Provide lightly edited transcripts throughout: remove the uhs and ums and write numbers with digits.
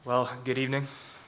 Well, good evening.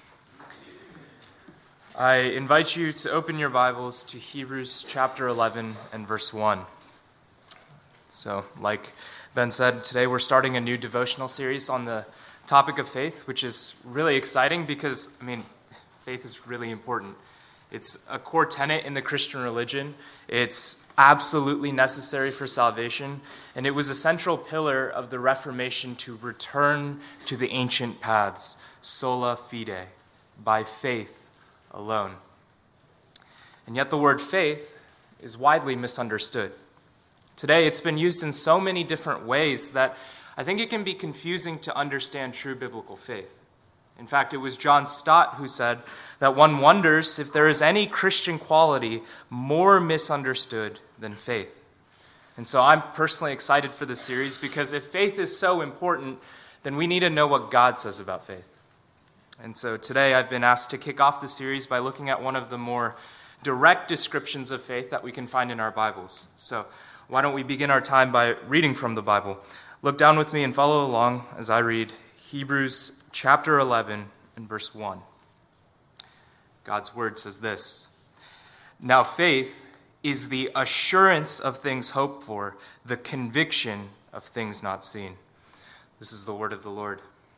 I invite you to open your Bibles to Hebrews chapter 11 and verse 1. So, like Ben said, today we're starting a new devotional series on the topic of faith, which is really exciting because, faith is really important. It's a core tenet in the Christian religion. It's absolutely necessary for salvation, and it was a central pillar of the Reformation to return to the ancient paths, sola fide, by faith alone. And yet the word faith is widely misunderstood. Today it's been used in so many different ways that I think it can be confusing to understand true biblical faith. In fact, it was John Stott who said that one wonders if there is any Christian quality more misunderstood than faith. And so I'm personally excited for this series because if faith is so important, then we need to know what God says about faith. And so today I've been asked to kick off the series by looking at one of the more direct descriptions of faith that we can find in our Bibles. So why don't we begin our time by reading from the Bible? Look down with me and follow along as I read Hebrews chapter 11 and verse 1. God's word says this: "Now faith is the assurance of things hoped for, the conviction of things not seen." This is the word of the Lord.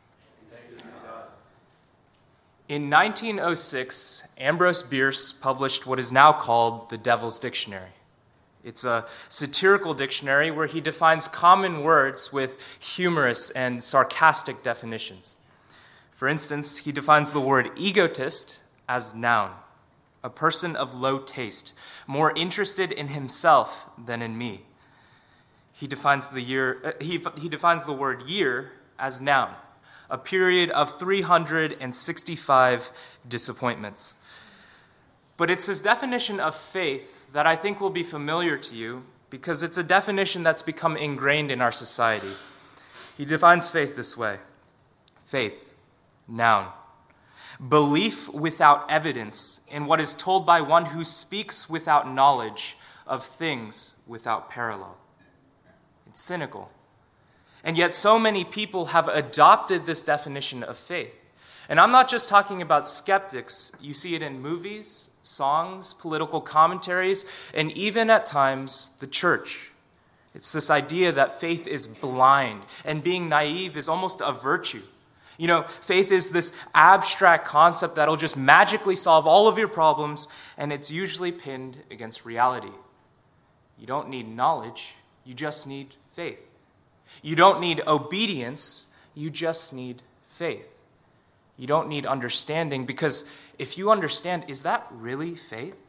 In 1906, Ambrose Bierce published what is now called the Devil's Dictionary. It's a satirical dictionary where he defines common words with humorous and sarcastic definitions. For instance, he defines the word egotist as noun, a person of low taste, more interested in himself than in me. He defines the word year as noun, a period of 365 disappointments. But it's his definition of faith that I think will be familiar to you because it's a definition that's become ingrained in our society. He defines faith this way: faith, noun, belief without evidence in what is told by one who speaks without knowledge of things without parallel. It's cynical. And yet so many people have adopted this definition of faith. And I'm not just talking about skeptics. You see it in movies, songs, political commentaries, and even at times the church. It's this idea that faith is blind and being naive is almost a virtue. Faith is this abstract concept that'll just magically solve all of your problems, and it's usually pinned against reality. You don't need knowledge, you just need faith. You don't need obedience, you just need faith. You don't need understanding, because if you understand, is that really faith?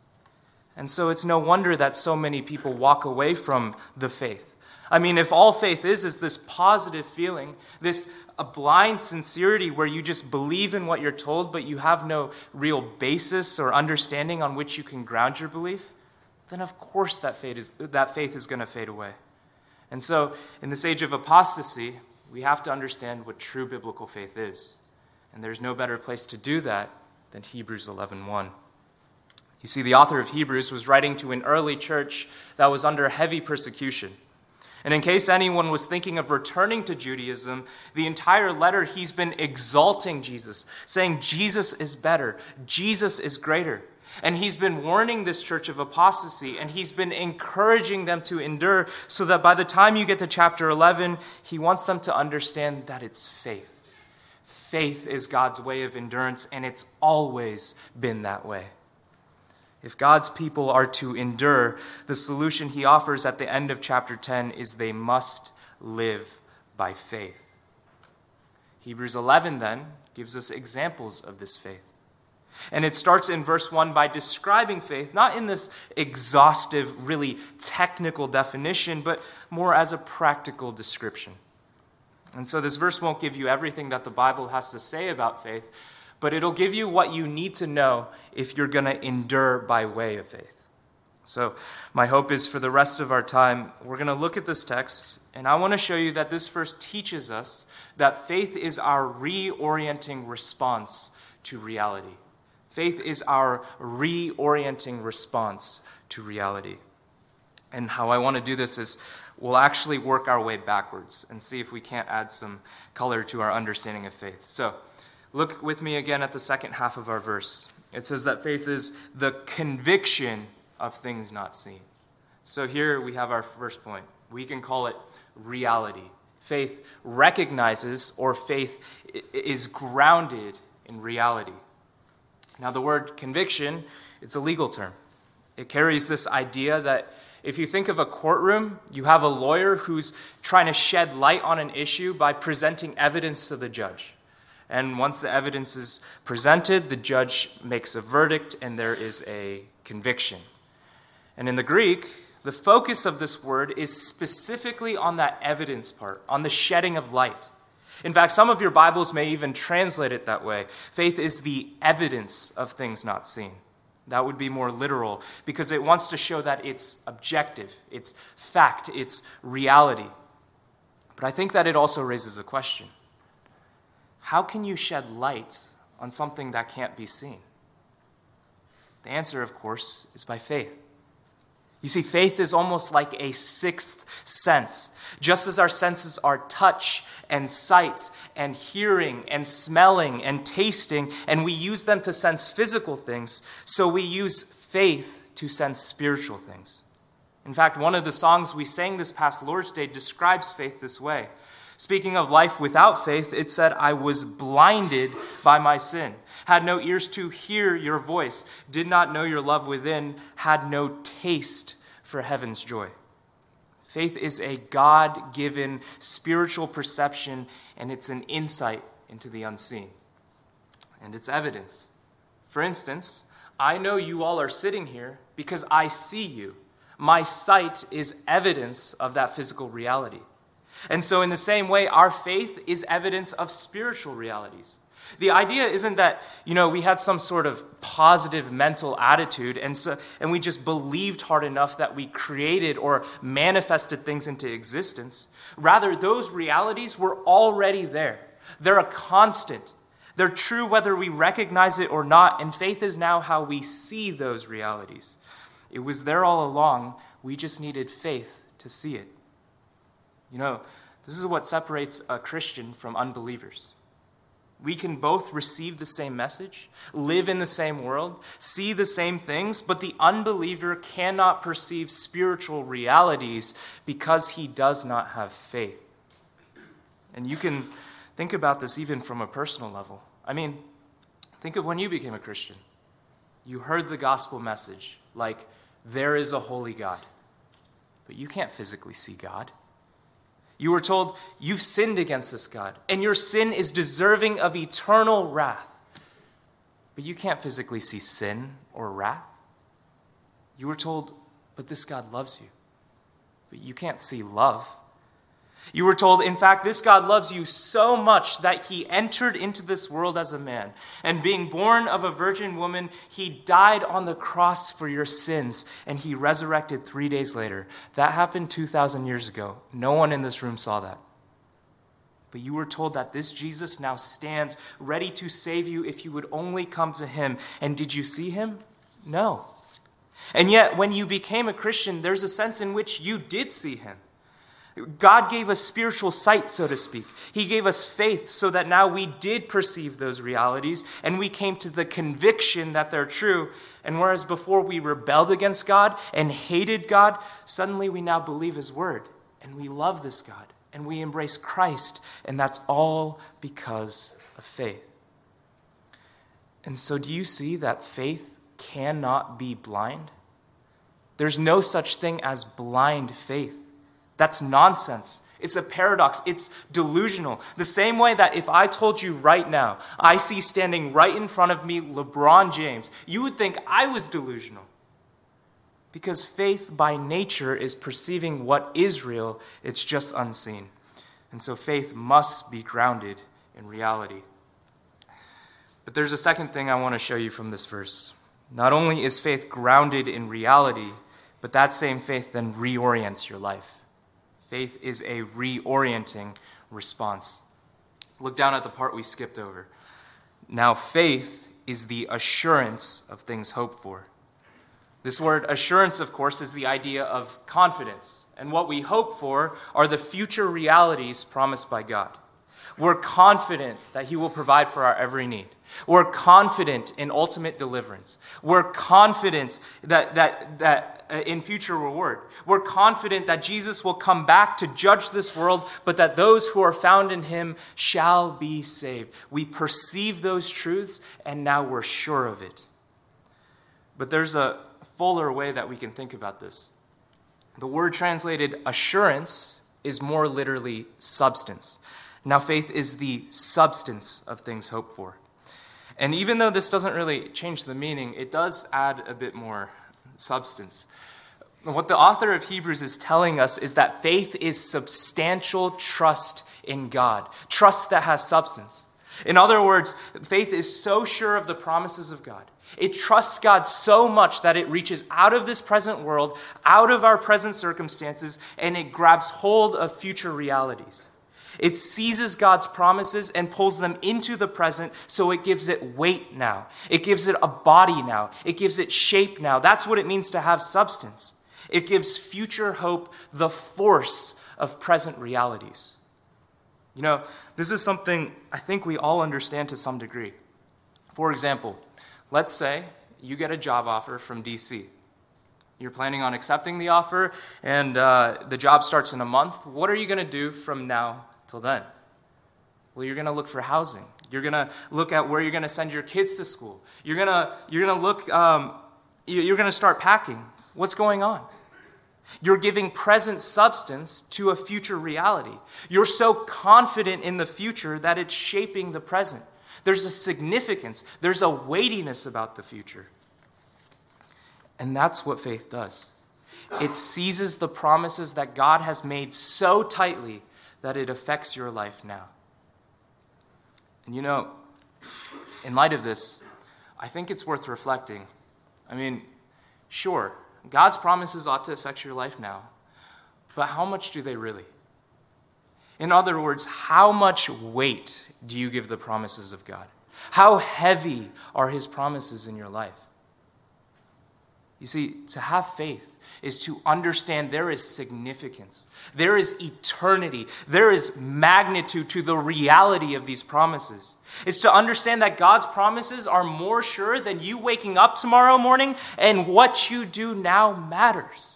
And so it's no wonder that so many people walk away from the faith. If all faith is this positive feeling, a blind sincerity where you just believe in what you're told, but you have no real basis or understanding on which you can ground your belief, then of course that faith is going to fade away. And so in this age of apostasy, we have to understand what true biblical faith is. And there's no better place to do that than Hebrews 11:1. You see, the author of Hebrews was writing to an early church that was under heavy persecution. And in case anyone was thinking of returning to Judaism, the entire letter he's been exalting Jesus, saying Jesus is better, Jesus is greater. And he's been warning this church of apostasy, and he's been encouraging them to endure so that by the time you get to chapter 11, he wants them to understand that it's faith. Faith is God's way of endurance, and it's always been that way. If God's people are to endure, the solution he offers at the end of chapter 10 is they must live by faith. Hebrews 11 then gives us examples of this faith. And it starts in verse 1 by describing faith, not in this exhaustive, really technical definition, but more as a practical description. And so this verse won't give you everything that the Bible has to say about faith, but it'll give you what you need to know if you're going to endure by way of faith. So my hope is for the rest of our time, we're going to look at this text, and I want to show you that this verse teaches us that faith is our reorienting response to reality. Faith is our reorienting response to reality. And how I want to do this is we'll actually work our way backwards and see if we can't add some color to our understanding of faith. So, look with me again at the second half of our verse. It says that faith is the conviction of things not seen. So here we have our first point. We can call it reality. Faith recognizes, or faith is grounded in reality. Now the word conviction, it's a legal term. It carries this idea that if you think of a courtroom, you have a lawyer who's trying to shed light on an issue by presenting evidence to the judge. And once the evidence is presented, the judge makes a verdict and there is a conviction. And in the Greek, the focus of this word is specifically on that evidence part, on the shedding of light. In fact, some of your Bibles may even translate it that way. Faith is the evidence of things not seen. That would be more literal because it wants to show that it's objective, it's fact, it's reality. But I think that it also raises a question. How can you shed light on something that can't be seen? The answer, of course, is by faith. You see, faith is almost like a sixth sense. Just as our senses are touch and sight and hearing and smelling and tasting, and we use them to sense physical things, so we use faith to sense spiritual things. In fact, one of the songs we sang this past Lord's Day describes faith this way. Speaking of life without faith, it said, I was blinded by my sin, had no ears to hear your voice, did not know your love within, had no taste for heaven's joy. Faith is a God-given spiritual perception, and it's an insight into the unseen. And it's evidence. For instance, I know you all are sitting here because I see you. My sight is evidence of that physical reality. And so in the same way, our faith is evidence of spiritual realities. The idea isn't that, we had some sort of positive mental attitude and we just believed hard enough that we created or manifested things into existence. Rather, those realities were already there. They're a constant. They're true whether we recognize it or not, and faith is now how we see those realities. It was there all along. We just needed faith to see it. This is what separates a Christian from unbelievers. We can both receive the same message, live in the same world, see the same things, but the unbeliever cannot perceive spiritual realities because he does not have faith. And you can think about this even from a personal level. Think of when you became a Christian. You heard the gospel message, like, there is a holy God, but you can't physically see God. You were told you've sinned against this God, and your sin is deserving of eternal wrath. But you can't physically see sin or wrath. You were told, but this God loves you. But you can't see love. You were told, in fact, this God loves you so much that he entered into this world as a man. And being born of a virgin woman, he died on the cross for your sins, and he resurrected 3 days later. That happened 2,000 years ago. No one in this room saw that. But you were told that this Jesus now stands ready to save you if you would only come to him. And did you see him? No. And yet, when you became a Christian, there's a sense in which you did see him. God gave us spiritual sight, so to speak. He gave us faith so that now we did perceive those realities and we came to the conviction that they're true. And whereas before we rebelled against God and hated God, suddenly we now believe his word and we love this God and we embrace Christ, and that's all because of faith. And so do you see that faith cannot be blind? There's no such thing as blind faith. That's nonsense. It's a paradox. It's delusional. The same way that if I told you right now, I see standing right in front of me LeBron James, you would think I was delusional. Because faith by nature is perceiving what is real, it's just unseen. And so faith must be grounded in reality. But there's a second thing I want to show you from this verse. Not only is faith grounded in reality, but that same faith then reorients your life. Faith is a reorienting response. Look down at the part we skipped over. Now, faith is the assurance of things hoped for. This word assurance, of course, is the idea of confidence. And what we hope for are the future realities promised by God. We're confident that he will provide for our every need. We're confident in ultimate deliverance. We're confident that in future reward. We're confident that Jesus will come back to judge this world, but that those who are found in him shall be saved. We perceive those truths, and now we're sure of it. But there's a fuller way that we can think about this. The word translated assurance is more literally substance. Now, faith is the substance of things hoped for. And even though this doesn't really change the meaning, it does add a bit more substance. What the author of Hebrews is telling us is that faith is substantial trust in God, trust that has substance. In other words, faith is so sure of the promises of God. It trusts God so much that it reaches out of this present world, out of our present circumstances, and it grabs hold of future realities. It seizes God's promises and pulls them into the present, so it gives it weight now. It gives it a body now. It gives it shape now. That's what it means to have substance. It gives future hope the force of present realities. You know, this is something I think we all understand to some degree. For example, let's say you get a job offer from DC. You're planning on accepting the offer, and the job starts in a month. What are you going to do from now till then? Well, you're going to look for housing. You're going to look at where you're going to send your kids to school. You're going to look. You're going to start packing. What's going on? You're giving present substance to a future reality. You're so confident in the future that it's shaping the present. There's a significance. There's a weightiness about the future. And that's what faith does. It seizes the promises that God has made so tightly that it affects your life now. And you know, in light of this, I think it's worth reflecting. I mean, sure, God's promises ought to affect your life now, but how much do they really? In other words, how much weight do you give the promises of God? How heavy are his promises in your life? You see, to have faith is to understand there is significance. There is eternity. There is magnitude to the reality of these promises. It's to understand that God's promises are more sure than you waking up tomorrow morning, and what you do now matters.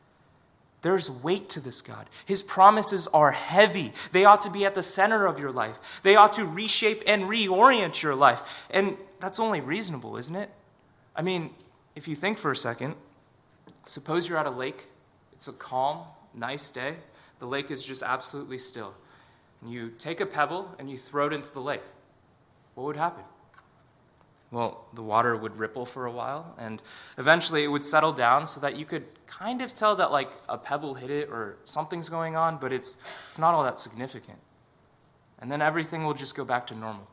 There's weight to this God. His promises are heavy. They ought to be at the center of your life. They ought to reshape and reorient your life. And that's only reasonable, isn't it? I mean, if you think for a second, suppose you're at a lake. It's a calm, nice day. The lake is just absolutely still. And you take a pebble and you throw it into the lake. What would happen? Well, the water would ripple for a while, and eventually it would settle down so that you could kind of tell that like a pebble hit it or something's going on, but it's not all that significant. And then everything will just go back to normal.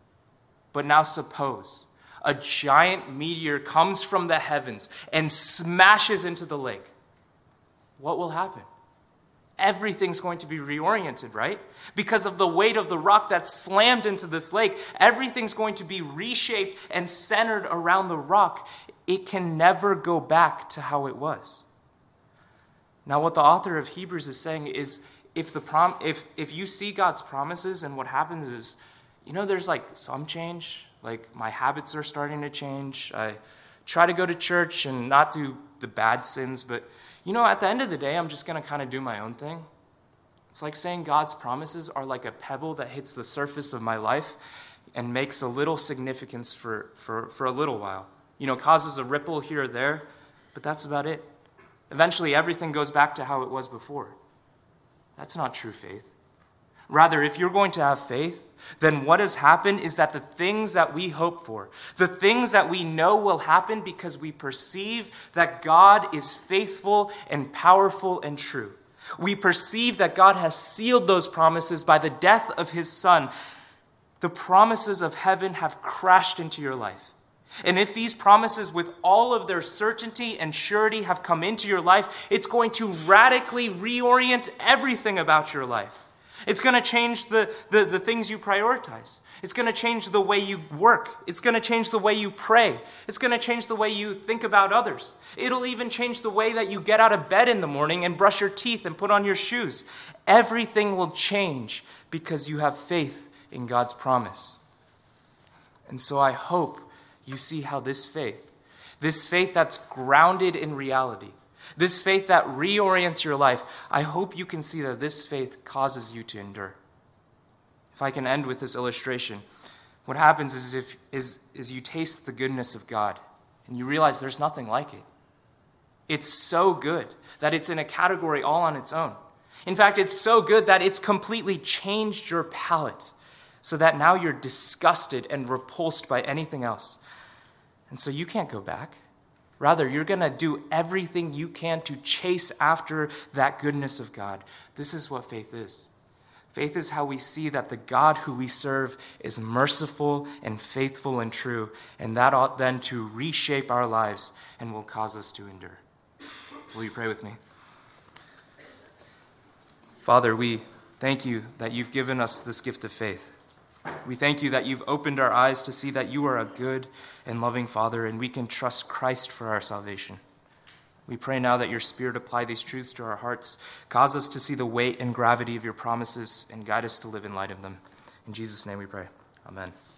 But now suppose a giant meteor comes from the heavens and smashes into the lake. What will happen? Everything's going to be reoriented, right? Because of the weight of the rock that's slammed into this lake, everything's going to be reshaped and centered around the rock. It can never go back to how it was. Now, what the author of Hebrews is saying is, if you see God's promises, and what happens is, you know, there's like some change. Like my habits are starting to change. I try to go to church and not do the bad sins, but you know, at the end of the day, I'm just going to kind of do my own thing. It's like saying God's promises are like a pebble that hits the surface of my life and makes a little significance for a little while. You know, causes a ripple here or there, but that's about it. Eventually, everything goes back to how it was before. That's not true faith. Rather, if you're going to have faith, then what has happened is that the things that we hope for, the things that we know will happen because we perceive that God is faithful and powerful and true. We perceive that God has sealed those promises by the death of his Son. The promises of heaven have crashed into your life. And if these promises with all of their certainty and surety have come into your life, it's going to radically reorient everything about your life. It's going to change the things you prioritize. It's going to change the way you work. It's going to change the way you pray. It's going to change the way you think about others. It'll even change the way that you get out of bed in the morning and brush your teeth and put on your shoes. Everything will change because you have faith in God's promise. And so I hope you see how this faith that's grounded in reality, this faith that reorients your life, I hope you can see that this faith causes you to endure. If I can end with this illustration, what happens is you taste the goodness of God and you realize there's nothing like it. It's so good that it's in a category all on its own. In fact, it's so good that it's completely changed your palate so that now you're disgusted and repulsed by anything else. And so you can't go back. Rather, you're going to do everything you can to chase after that goodness of God. This is what faith is. Faith is how we see that the God who we serve is merciful and faithful and true, and that ought then to reshape our lives and will cause us to endure. Will you pray with me? Father, we thank you that you've given us this gift of faith. We thank you that you've opened our eyes to see that you are a good and loving Father, and we can trust Christ for our salvation. We pray now that your Spirit apply these truths to our hearts, cause us to see the weight and gravity of your promises, and guide us to live in light of them. In Jesus' name we pray. Amen.